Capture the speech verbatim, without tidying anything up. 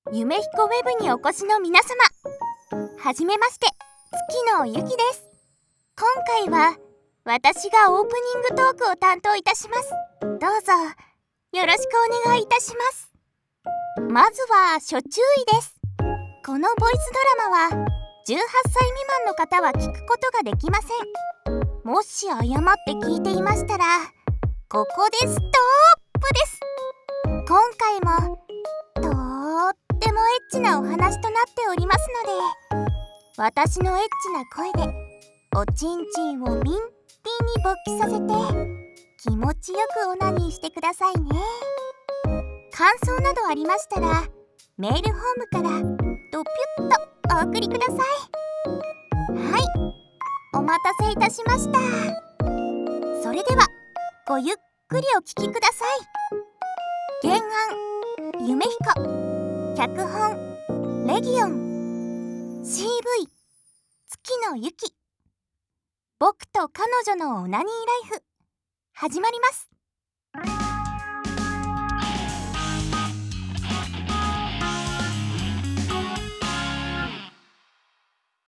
夢彦ウェブにお越しの皆様、はじめまして、月野ゆきです。今回は私がオープニングトークを担当いたします。どうぞよろしくお願いいたします。まずは初注意です。このボイスドラマはじゅうはっさい未満の方は聞くことができません。もし誤って聞いていましたら、ここでストップです。今回もとってもエッチなお話となっておりますので、私のエッチな声でおちんちんをピンピンに勃起させて気持ちよくオナニーしてくださいね。感想などありましたらメールホームからドピュッとお送りください。はい、お待たせいたしました。それではごゆっくりお聞きください。原案夢彦、脚本レギオン、 シーブイ 月野ゆき、僕と彼女のオナニーライフ、始まります。